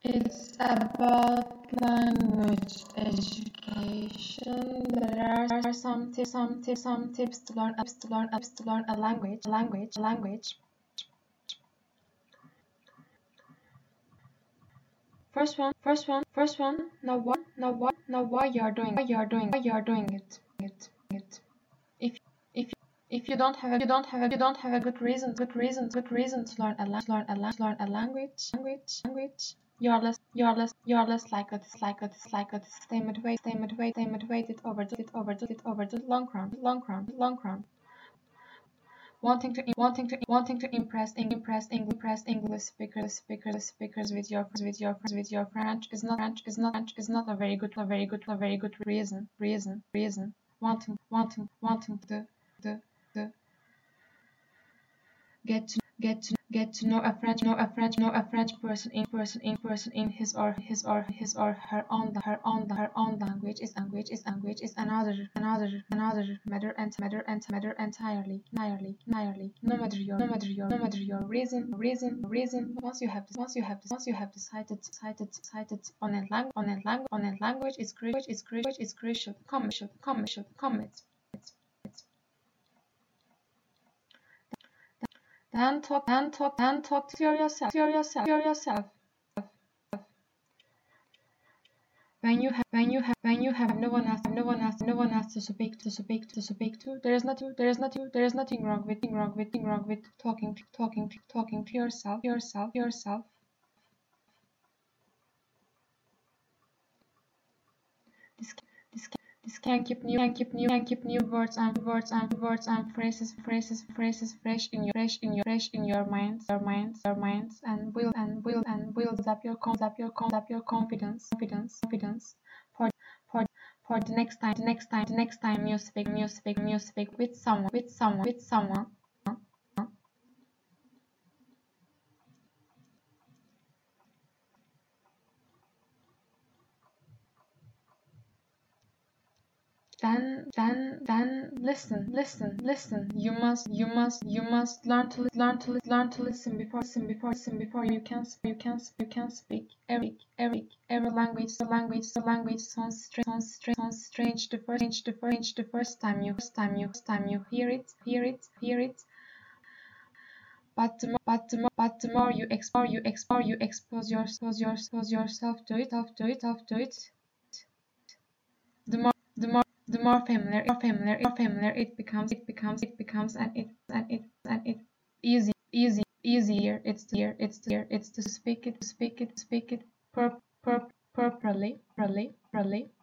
It's about language education. There are some tips to learn a language. First one. Know why you are doing it. If if you don't have a good reason to learn a language, you are less like a stay motivated over the long run. Wanting to impress English speakers with your French is not a very good reason. Wanting to the get to know a French person in his or her own language is another matter entirely. No matter your reason. Once you have decided on a language is crucial. Commit. Then talk to yourself. When you have no one else to speak to, there is nothing wrong with talking to yourself. This can keep new words and phrases fresh in your minds and builds up your confidence for for the next time you speak with someone. Then listen. You must learn to listen before you can speak. Every language sounds strange the first time you hear it. But the more you expose yourself to it, the more familiar it becomes, and it easier it's to speak it properly.